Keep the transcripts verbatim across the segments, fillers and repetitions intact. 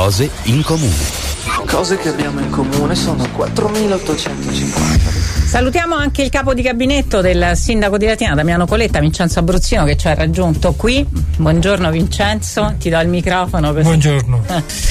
Cose in comune. Cose che abbiamo in comune sono quattromilaottocentocinquanta. Salutiamo anche il capo di gabinetto del sindaco di Latina, Damiano Coletta, Vincenzo Abruzzino, che ci ha raggiunto qui. Buongiorno Vincenzo, ti do il microfono così. Buongiorno.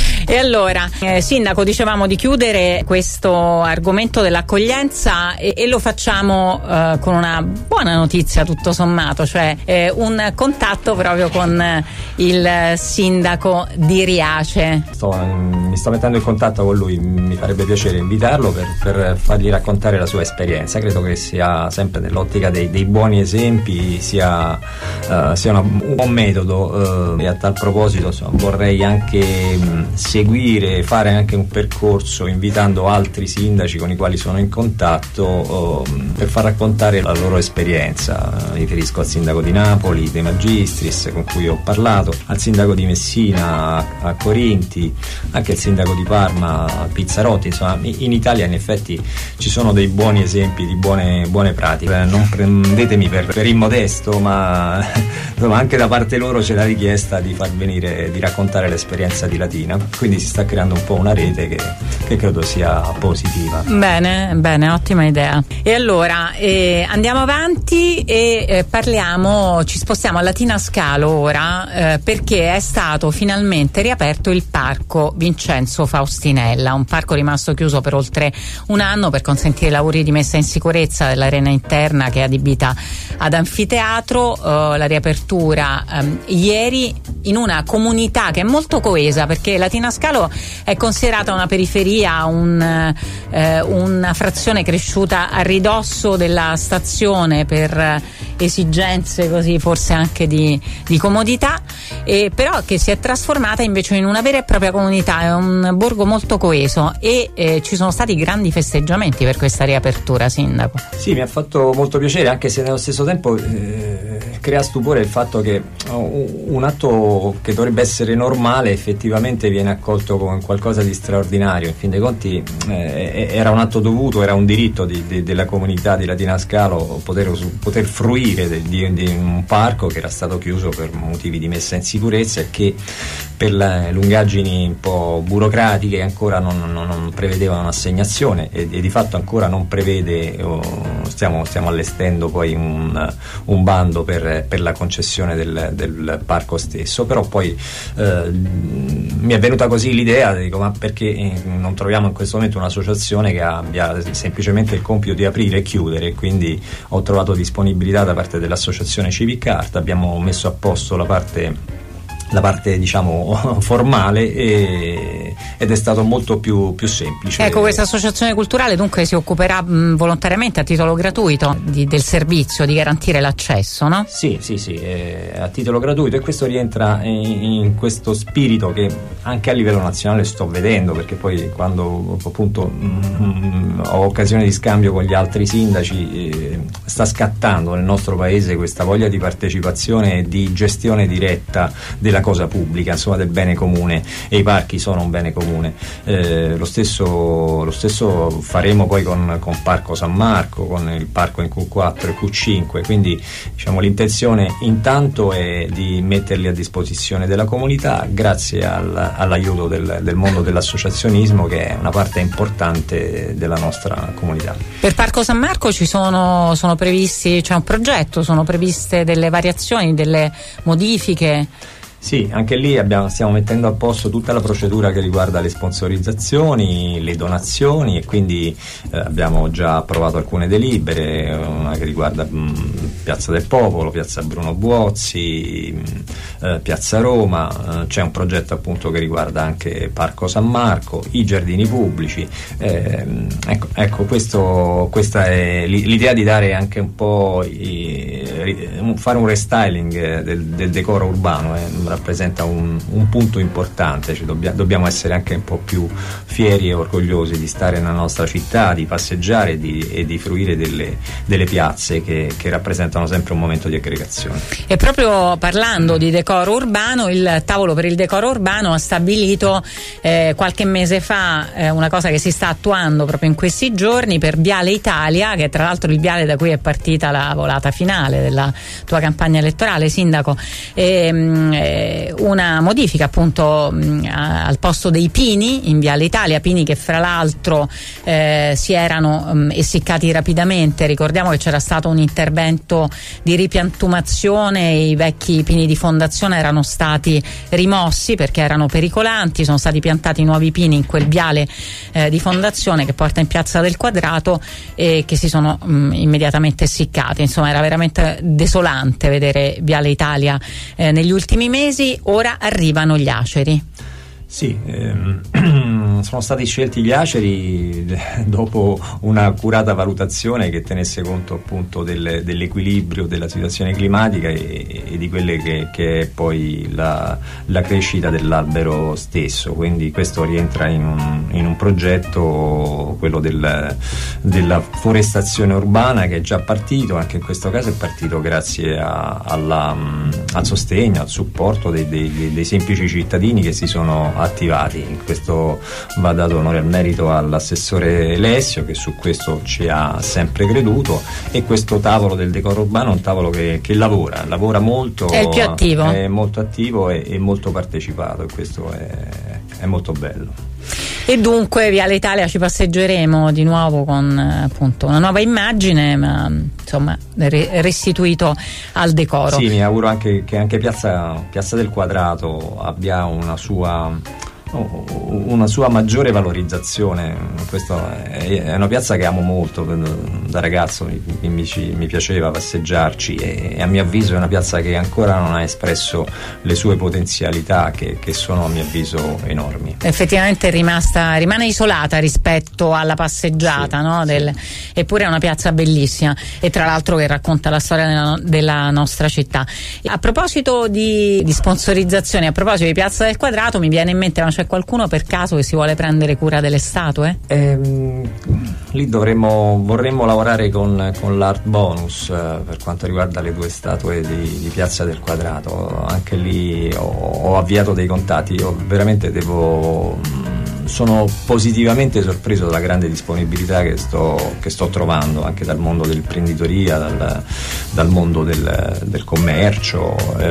E allora, eh, sindaco, dicevamo di chiudere questo argomento dell'accoglienza e, e lo facciamo eh, con una buona notizia tutto sommato, cioè eh, un contatto proprio con eh, il sindaco di Riace. Sto, mi sto mettendo in contatto con lui, mi farebbe piacere invitarlo per, per fargli raccontare la sua esperienza. Credo che sia sempre nell'ottica dei, dei buoni esempi, sia, uh, sia una, un buon metodo uh, e a tal proposito insomma, vorrei anche mh, seguire, fare anche un percorso invitando altri sindaci con i quali sono in contatto uh, per far raccontare la loro esperienza. Uh, riferisco al sindaco di Napoli, De Magistris, con cui ho parlato, al sindaco di Messina, a, a Corinti, anche il sindaco di Parma, Pizzarotti. Insomma, in Italia in effetti ci sono dei buoni esempi di buone, buone pratiche. Non prendetemi per, per immodesto, ma insomma, anche da parte loro c'è la richiesta di far venire, di raccontare l'esperienza di Latina, quindi si sta creando un po' una rete che, che credo sia positiva. Bene, bene, ottima idea. E allora eh, andiamo avanti e eh, parliamo, ci spostiamo a Latina Scalo ora eh, perché è stato finalmente riaperto il parco Vincenzo Faustinella, un parco rimasto chiuso per oltre un anno per consentire i lavori di messa in sicurezza dell'arena interna che è adibita ad anfiteatro. Uh, la riapertura um, ieri in una comunità che è molto coesa, perché Latina Scalo è considerata una periferia, un, uh, una frazione cresciuta a ridosso della stazione per uh, esigenze così forse anche di, di comodità, e però che si è trasformata invece in una vera e propria comunità, è un borgo molto coeso e eh, ci sono stati grandi festeggiamenti per questa riapertura, sindaco. Sì, mi ha fatto molto piacere, anche se nello stesso tempo eh, crea stupore il fatto che un atto che dovrebbe essere normale effettivamente viene accolto come qualcosa di straordinario. In fin dei conti eh, era un atto dovuto, era un diritto di, di, della comunità di Latina Scalo poter, poter fruire di, di, di un parco che era stato chiuso per motivi di messa in sicurezza e che per le lungaggini un po' burocratiche ancora non, non, non prevedeva un'assegnazione e, e di fatto ancora non prevede, oh, stiamo, stiamo allestendo poi un, un bando per, per la concessione del, del parco stesso. Però poi eh, mi è venuta così l'idea, dico, ma perché non troviamo in questo momento un'associazione che abbia semplicemente il compito di aprire e chiudere? Quindi ho trovato disponibilità da parte dell'associazione Civic Art, abbiamo messo a posto la parte la parte diciamo formale e, ed è stato molto più, più semplice. Ecco, questa associazione culturale dunque si occuperà mh, volontariamente a titolo gratuito di, del servizio di garantire l'accesso, no? Sì, sì, sì, eh, a titolo gratuito, e questo rientra in, in questo spirito che anche a livello nazionale sto vedendo, perché poi quando appunto mh, ho occasione di scambio con gli altri sindaci eh, sta scattando nel nostro paese questa voglia di partecipazione e di gestione diretta della cosa pubblica, insomma del bene comune, e i parchi sono un bene comune. Eh, lo stesso lo stesso faremo poi con, con Parco San Marco, con il parco in Q quattro e Q cinque, quindi diciamo l'intenzione intanto è di metterli a disposizione della comunità grazie al, all'aiuto del, del mondo dell'associazionismo, che è una parte importante della nostra comunità. Per Parco San Marco ci sono, sono previsti, c'è un progetto, sono previste delle variazioni, delle modifiche? Sì, anche lì abbiamo, stiamo mettendo a posto tutta la procedura che riguarda le sponsorizzazioni, le donazioni, e quindi eh, abbiamo già approvato alcune delibere, una che riguarda mh, Piazza del Popolo, Piazza Bruno Buozzi, mh, eh, Piazza Roma, eh, c'è un progetto appunto che riguarda anche Parco San Marco, i giardini pubblici. Eh, ecco, ecco questo, questa è l'idea di dare anche un po' i, fare un restyling del, del decoro urbano. Eh, rappresenta un, un punto importante, cioè dobbia, dobbiamo essere anche un po' più fieri e orgogliosi di stare nella nostra città, di passeggiare e di, e di fruire delle, delle piazze che, che rappresentano rappresentano sempre un momento di aggregazione. E proprio parlando di decoro urbano, il tavolo per il decoro urbano ha stabilito eh, qualche mese fa eh, una cosa che si sta attuando proprio in questi giorni per Viale Italia, che è tra l'altro il viale da cui è partita la volata finale della tua campagna elettorale, sindaco. E, mh, una modifica appunto mh, al posto dei pini in Viale Italia, pini che fra l'altro eh, si erano mh, essiccati rapidamente. Ricordiamo che c'era stato un intervento di ripiantumazione, i vecchi pini di fondazione erano stati rimossi perché erano pericolanti, sono stati piantati nuovi pini in quel viale eh, di fondazione che porta in Piazza del Quadrato e che si sono mh, immediatamente essiccati. Insomma, era veramente desolante vedere Viale Italia eh, negli ultimi mesi. Ora arrivano gli aceri. Sì, ehm, sono stati scelti gli aceri dopo una accurata valutazione che tenesse conto appunto del, dell'equilibrio della situazione climatica e, e di quelle che, che è poi la, la crescita dell'albero stesso. Quindi questo rientra in un, in un progetto, quello del, della forestazione urbana, che è già partito. Anche in questo caso è partito grazie a, alla, al sostegno, al supporto dei, dei, dei semplici cittadini che si sono attivati. In questo va dato onore al merito all'assessore Alessio, che su questo ci ha sempre creduto, e questo tavolo del decoro urbano è un tavolo che, che lavora lavora molto, è il più attivo, è molto attivo e, e molto partecipato, e questo è, è molto bello. E dunque Viale Italia ci passeggeremo di nuovo con appunto una nuova immagine, ma insomma restituito al decoro. Sì, mi auguro anche che anche Piazza, Piazza del Quadrato abbia una sua una sua maggiore valorizzazione. Questa è una piazza che amo molto, da ragazzo mi, mi, mi piaceva passeggiarci, e a mio avviso è una piazza che ancora non ha espresso le sue potenzialità, che, che sono a mio avviso enormi. Effettivamente è rimasta, rimane isolata rispetto alla passeggiata, sì, no? Del, sì. Eppure è una piazza bellissima, e tra l'altro che racconta la storia della, della nostra città. A proposito di, di sponsorizzazione, a proposito di Piazza del Quadrato, mi viene in mente, ma c'è qualcuno per caso che si vuole prendere cura delle statue? Ehm, lì dovremmo, vorremmo lavorare con, con l'Art Bonus eh, per quanto riguarda le due statue di, di Piazza del Quadrato. Anche lì ho, ho avviato dei contatti. Io veramente devo sono positivamente sorpreso dalla grande disponibilità che sto, che sto trovando anche dal mondo dell'imprenditoria, dal, dal mondo del, del commercio,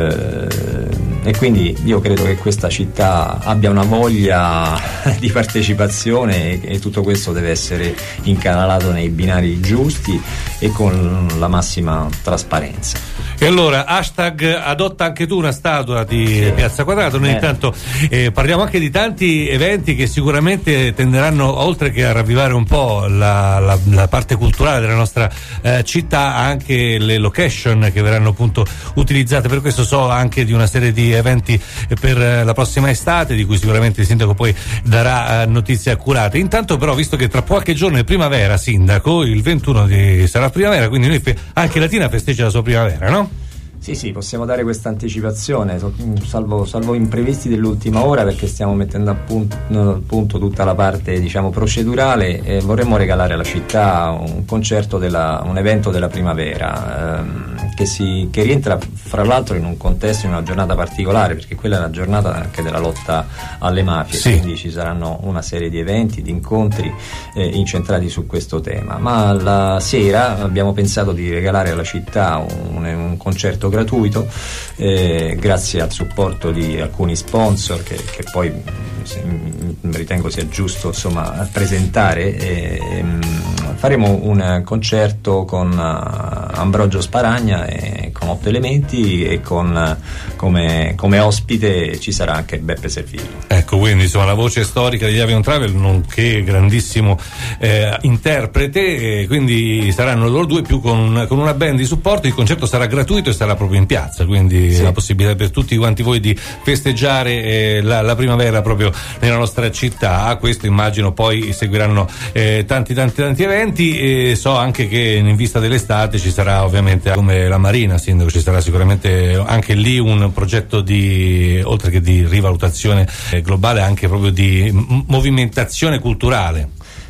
eh, e quindi io credo che questa città abbia una voglia di partecipazione, e, e tutto questo deve essere incanalato nei binari giusti e con la massima trasparenza. E allora, hashtag adotta anche tu una statua di sì. Piazza Quadrato. Noi eh. intanto eh, parliamo anche di tanti eventi che sicuramente tenderanno, oltre che a ravvivare un po' la, la, la parte culturale della nostra eh, città, anche le location che verranno appunto utilizzate. Per questo so anche di una serie di eventi per eh, la prossima estate, di cui sicuramente il sindaco poi darà eh, notizie accurate. Intanto però, visto che tra qualche giorno è primavera, sindaco, il ventuno di, sarà primavera, quindi noi fe- anche Latina festeggia la sua primavera, no? Sì, sì, possiamo dare questa anticipazione, salvo, salvo imprevisti dell'ultima ora, perché stiamo mettendo a punto, a punto tutta la parte, diciamo, procedurale, e vorremmo regalare alla città un concerto, della, un evento della primavera, ehm, che, si, che rientra fra l'altro in un contesto, in una giornata particolare, perché quella è la giornata anche della lotta alle mafie, sì. Quindi ci saranno una serie di eventi, di incontri eh, incentrati su questo tema. Ma la sera abbiamo pensato di regalare alla città un, un concerto gratuito, eh, grazie al supporto di alcuni sponsor che, che poi se, ritengo sia giusto insomma presentare. Eh, faremo un concerto con uh, Ambrogio Sparagna e con Otto Elementi, e con uh, come, come ospite ci sarà anche Beppe Servillo. Ecco, quindi insomma la voce storica di Avion Travel, nonché grandissimo eh, interprete, eh, quindi saranno loro due più con, con una band di supporto. Il concerto sarà gratuito e sarà proprio in piazza, quindi sì. La possibilità per tutti quanti voi di festeggiare eh, la, la primavera proprio nella nostra città. A questo immagino poi seguiranno eh, tanti tanti tanti eventi, e so anche che in vista dell'estate ci sarà ovviamente come la Marina, sindaco, ci sarà sicuramente anche lì un progetto di, oltre che di rivalutazione eh, globale, anche proprio di m- movimentazione culturale.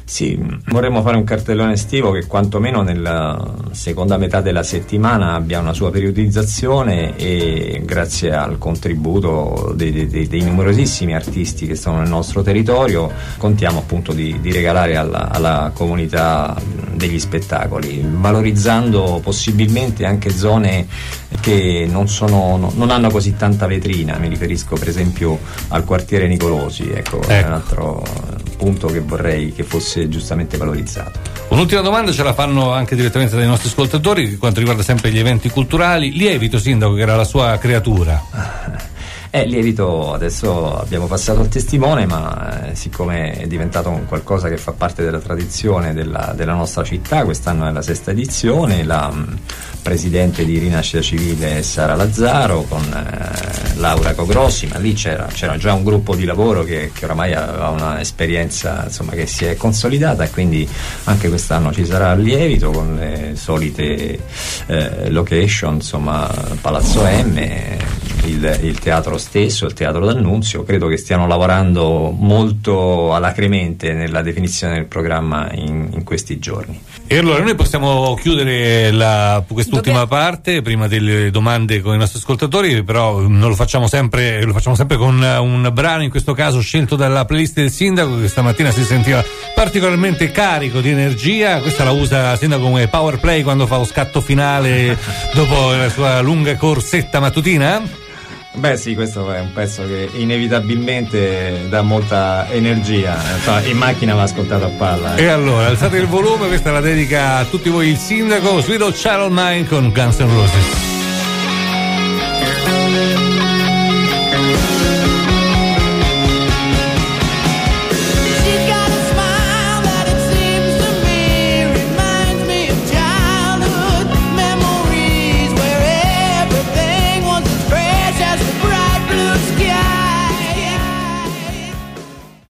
Sì, vorremmo fare un cartellone estivo che quantomeno nella seconda metà della settimana abbia una sua periodizzazione, e grazie al contributo dei, dei, dei numerosissimi artisti che sono nel nostro territorio contiamo appunto di, di regalare alla, alla comunità degli spettacoli, valorizzando possibilmente anche zone che non, sono, non hanno così tanta vetrina. Mi riferisco per esempio al quartiere Nicolosi, ecco, ecco. È un altro punto che vorrei che fosse giustamente valorizzato. Un'ultima domanda ce la fanno anche direttamente dai nostri ascoltatori, che quanto riguarda sempre gli eventi culturali. Lievito, sindaco, che era la sua creatura. Eh, Lievito adesso abbiamo passato al testimone, ma eh, siccome è diventato un qualcosa che fa parte della tradizione della, della nostra città, quest'anno è la sesta edizione, la mh, presidente di Rinascita Civile è Sara Lazzaro con eh, Laura Cogrossi, ma lì c'era, c'era già un gruppo di lavoro che, che oramai aveva un'esperienza, insomma, che si è consolidata, e quindi anche quest'anno ci sarà il Lievito con le solite eh, location, insomma, Palazzo M, il, il teatro stesso, il Teatro D'Annunzio. Credo che stiano lavorando molto alacremente nella definizione del programma in, in questi giorni. E allora noi possiamo chiudere la, quest'ultima Dove... parte prima delle domande con i nostri ascoltatori, però non lo facciamo sempre, lo facciamo sempre con un brano, in questo caso scelto dalla playlist del sindaco, che stamattina si sentiva particolarmente carico di energia. Questa la usa il sindaco come power play quando fa lo scatto finale dopo la sua lunga corsetta mattutina. Beh sì, questo è un pezzo che inevitabilmente dà molta energia, insomma, in macchina va ascoltato a palla. Eh. E allora, alzate il volume, questa è la dedica a tutti voi il sindaco, Sweet Old Child O' Mine con Guns N' Roses.